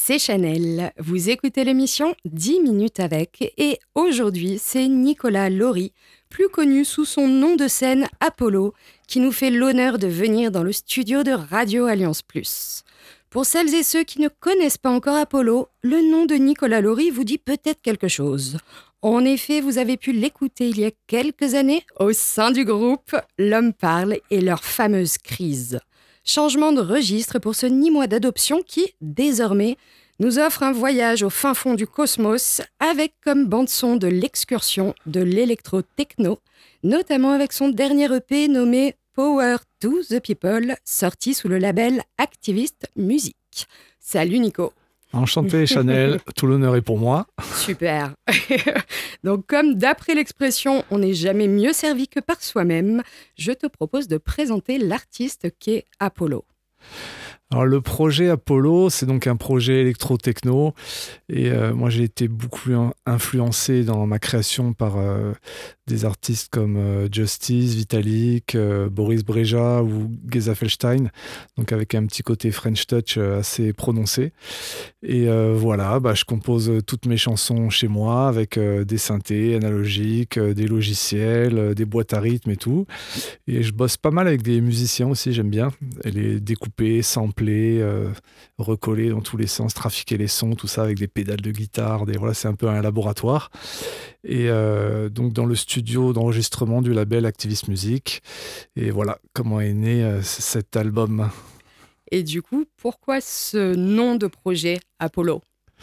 c'est Chanel. Vous écoutez l'émission 10 minutes avec et aujourd'hui c'est Nicolas Laurie, plus connu sous son nom de scène Apollo, qui nous fait l'honneur de venir dans le studio de Radio Alliance Plus. Pour celles et ceux qui ne connaissent pas encore Apollo, le nom de Nicolas Laurie vous dit peut-être quelque chose. En effet, vous avez pu l'écouter il y a quelques années au sein du groupe L'Homme Parle et leur fameuse crise. Changement de registre pour ce Nîmois d'adoption qui, désormais, nous offre un voyage au fin fond du cosmos avec comme bande-son de l'excursion de l'électro-techno, notamment avec son dernier EP nommé Power to the People, sorti sous le label Activist Music. Salut Nico. Enchanté Chanel, tout l'honneur est pour moi. Super. Donc comme d'après l'expression « on n'est jamais mieux servi que par soi-même », je te propose de présenter l'artiste qu'est Apollo. Alors le projet Apollo, c'est donc un projet électro-techno et moi j'ai été beaucoup influencé dans ma création par des artistes comme Justice, Vitalik, Boris Brejcha ou Geza Felstein, donc avec un petit côté French touch assez prononcé. Et voilà, je compose toutes mes chansons chez moi avec des synthés analogiques, des logiciels, des boîtes à rythme et tout. Et je bosse pas mal avec des musiciens aussi, j'aime bien les découper, sampler, recoller dans tous les sens, trafiquer les sons, tout ça avec des pédales de guitare. Voilà, c'est un peu un laboratoire. Et donc dans le studio d'enregistrement du label Activist Music. Et voilà comment est né cet album. Et du coup, pourquoi ce nom de projet Apollo ?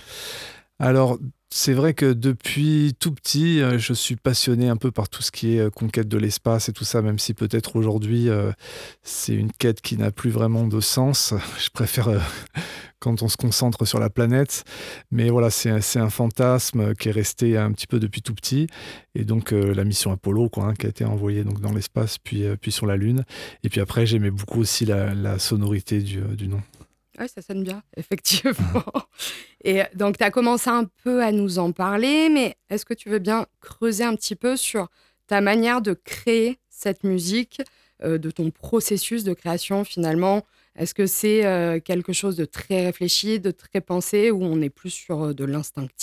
Alors, c'est vrai que depuis tout petit, je suis passionné un peu par tout ce qui est conquête de l'espace et tout ça, même si peut-être aujourd'hui, c'est une quête qui n'a plus vraiment de sens. Je préfère quand on se concentre sur la planète. Mais voilà, c'est un fantasme qui est resté un petit peu depuis tout petit. Et donc, la mission Apollo, qui a été envoyée donc, dans l'espace, puis sur la Lune. Et puis après, j'aimais beaucoup aussi la sonorité du nom. Oui, ça sonne bien, effectivement. Et donc, tu as commencé un peu à nous en parler, mais est-ce que tu veux bien creuser un petit peu sur ta manière de créer cette musique, de ton processus de création finalement ? Est-ce que c'est quelque chose de très réfléchi, de très pensé, ou on est plus sur de l'instinctif ?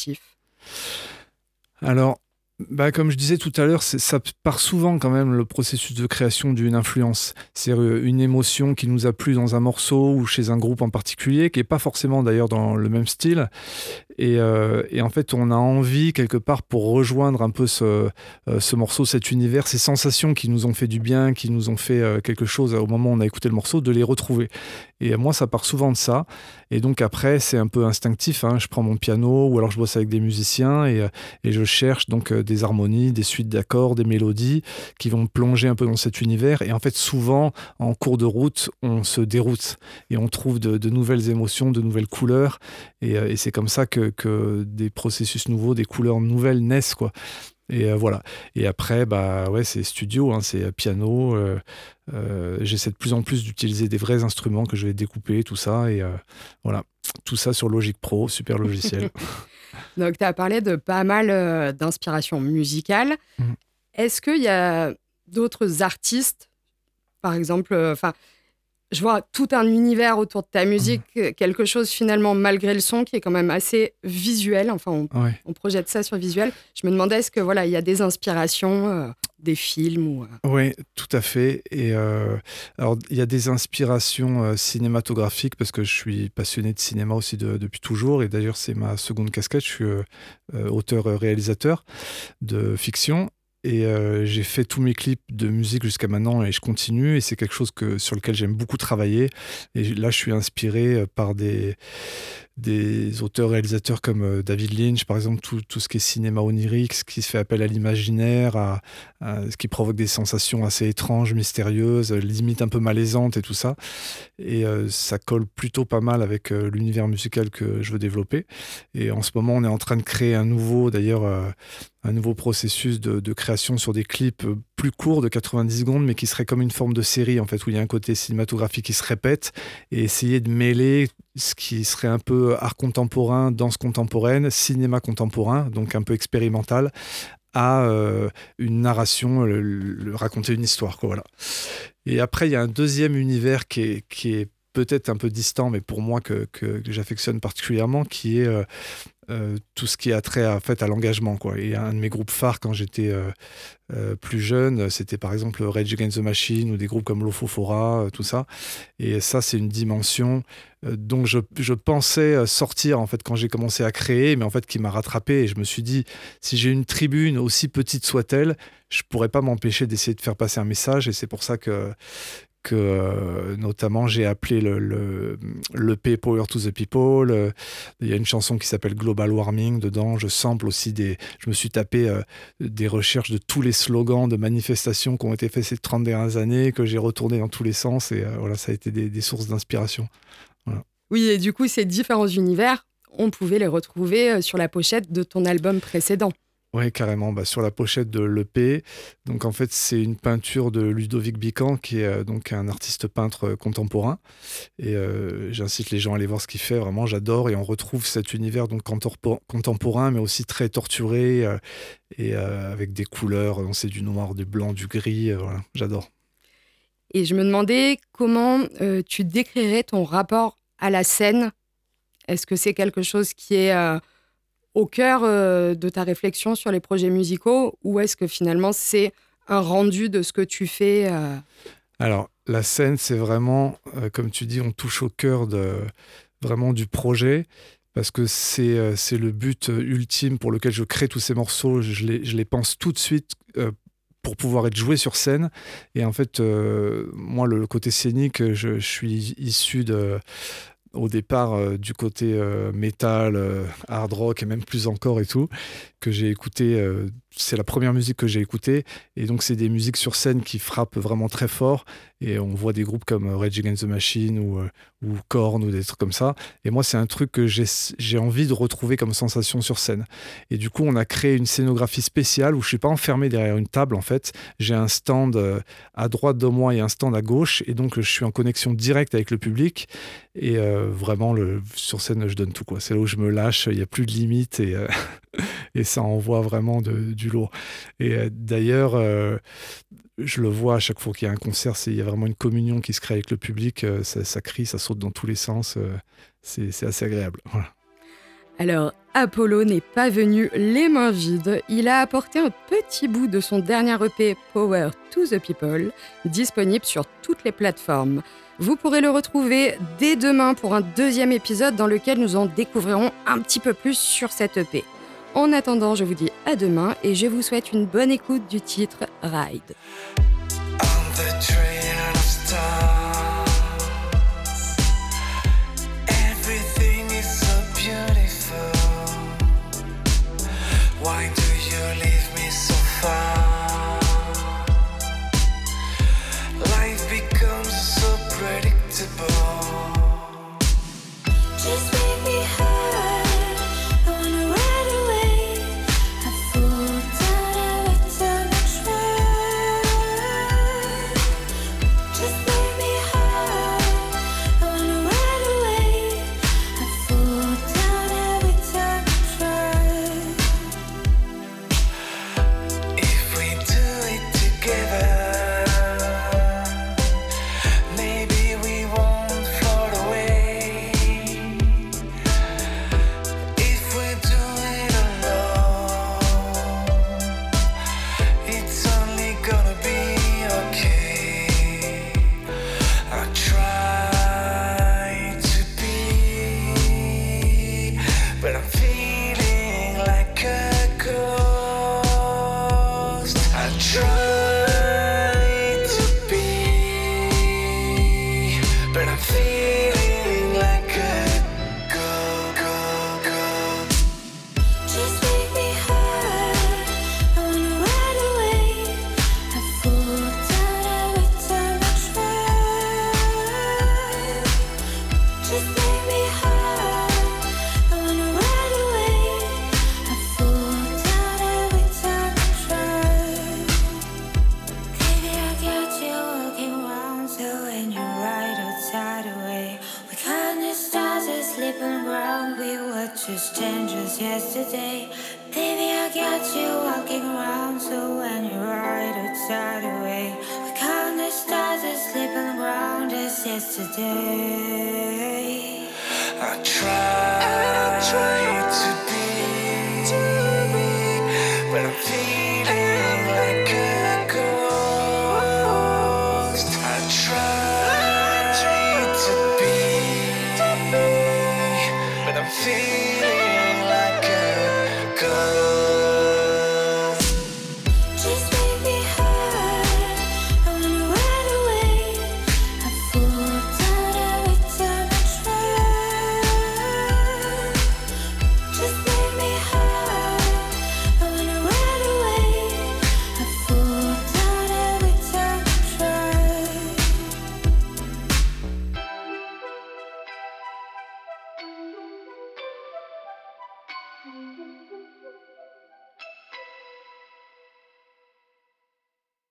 Alors, comme je disais tout à l'heure, ça part souvent quand même le processus de création d'une influence. C'est une émotion qui nous a plu dans un morceau ou chez un groupe en particulier, qui n'est pas forcément d'ailleurs dans le même style. Et en fait, on a envie quelque part pour rejoindre un peu ce morceau, cet univers, ces sensations qui nous ont fait du bien, qui nous ont fait quelque chose au moment où on a écouté le morceau, de les retrouver. Et moi, ça part souvent de ça. Et donc après, c'est un peu instinctif. Je prends mon piano ou alors je bosse avec des musiciens et je cherche donc des harmonies, des suites d'accords, des mélodies qui vont me plonger un peu dans cet univers. Et en fait, souvent, en cours de route, on se déroute et on trouve de nouvelles émotions, de nouvelles couleurs. Et c'est comme ça que des processus nouveaux, des couleurs nouvelles naissent, quoi. Et voilà. Et après, c'est studio, c'est piano. J'essaie de plus en plus d'utiliser des vrais instruments que je vais découper, tout ça. Et voilà. Tout ça sur Logic Pro, super logiciel. Donc, tu as parlé de pas mal d'inspiration musicale. Est-ce qu'il y a d'autres artistes, par exemple, je vois tout un univers autour de ta musique, quelque chose finalement, malgré le son, qui est quand même assez visuel. Enfin, on projette ça sur visuel. Je me demandais, est-ce que il y a des inspirations, des films ou... Oui, tout à fait. Et alors, il y a des inspirations cinématographiques parce que je suis passionné de cinéma aussi depuis toujours. Et d'ailleurs, c'est ma seconde casquette. Je suis auteur-réalisateur de fiction. Et j'ai fait tous mes clips de musique jusqu'à maintenant et je continue. Et c'est quelque chose sur lequel j'aime beaucoup travailler. Et là, je suis inspiré par des auteurs-réalisateurs comme David Lynch, par exemple, tout ce qui est cinéma onirique, ce qui se fait appel à l'imaginaire, à ce qui provoque des sensations assez étranges, mystérieuses, limite un peu malaisantes et tout ça. Et ça colle plutôt pas mal avec l'univers musical que je veux développer. Et en ce moment, on est en train de créer un nouveau processus de création sur des clips plus courts de 90 secondes, mais qui serait comme une forme de série, en fait, où il y a un côté cinématographique qui se répète, et essayer de mêler ce qui serait un peu art contemporain, danse contemporaine, cinéma contemporain, donc un peu expérimental, à une narration, raconter une histoire, quoi, voilà. Et après, il y a un deuxième univers qui est peut-être un peu distant, mais pour moi que j'affectionne particulièrement, qui est tout ce qui a trait à l'engagement, quoi. Et un de mes groupes phares quand j'étais plus jeune, c'était par exemple Rage Against the Machine ou des groupes comme Lofofora, tout ça. Et ça, c'est une dimension dont je pensais sortir en fait quand j'ai commencé à créer, mais en fait qui m'a rattrapé. Et je me suis dit, si j'ai une tribune, aussi petite soit-elle, je pourrais pas m'empêcher d'essayer de faire passer un message. Et c'est pour ça que notamment j'ai appelé l'EP Power to the People. Il y a une chanson qui s'appelle Global Warming dedans. Je me suis tapé des recherches de tous les slogans de manifestations qui ont été faits ces 30 dernières années, que j'ai retourné dans tous les sens, et voilà, ça a été des sources d'inspiration. Voilà. Oui, et du coup, ces différents univers, on pouvait les retrouver sur la pochette de ton album précédent. Oui, carrément. Sur la pochette de l'EP, donc en fait, c'est une peinture de Ludovic Bican, qui est donc un artiste peintre contemporain. Et j'incite les gens à aller voir ce qu'il fait. Vraiment, j'adore. Et on retrouve cet univers donc contemporain, mais aussi très torturé, et avec des couleurs. On sait du noir, du blanc, du gris. Voilà, j'adore. Et je me demandais comment tu décrirais ton rapport à la scène. Est-ce que c'est quelque chose qui est au cœur de ta réflexion sur les projets musicaux, ou est-ce que finalement c'est un rendu de ce que tu fais Alors, la scène, c'est vraiment, comme tu dis, on touche au cœur vraiment du projet, parce que c'est le but ultime pour lequel je crée tous ces morceaux. Je les pense tout de suite pour pouvoir être joué sur scène. Et en fait, moi, le côté scénique, je suis issu au départ du côté métal, hard rock et même plus encore et tout, que j'ai écouté. C'est la première musique que j'ai écoutée, et donc c'est des musiques sur scène qui frappent vraiment très fort, et on voit des groupes comme Rage Against the Machine ou Korn ou des trucs comme ça, et moi c'est un truc que j'ai envie de retrouver comme sensation sur scène. Et du coup on a créé une scénographie spéciale où je suis pas enfermé derrière une table. En fait, j'ai un stand à droite de moi et un stand à gauche, et donc je suis en connexion directe avec le public, et vraiment sur scène je donne tout, quoi. C'est là où je me lâche, il n'y a plus de limite, et ça envoie vraiment du lourd. Et d'ailleurs, je le vois à chaque fois qu'il y a un concert, il y a vraiment une communion qui se crée avec le public, ça crie, ça saute dans tous les sens, c'est assez agréable. Voilà. Alors, Apollo n'est pas venu les mains vides. Il a apporté un petit bout de son dernier EP Power to the People, disponible sur toutes les plateformes. Vous pourrez le retrouver dès demain pour un deuxième épisode dans lequel nous en découvrirons un petit peu plus sur cet EP. En attendant, je vous dis à demain et je vous souhaite une bonne écoute du titre Ride. Just strangers yesterday. Baby, I got you walking around. So when you're right outside away, we can't the stars asleep on the ground as yesterday. I try to be, but I'm feeling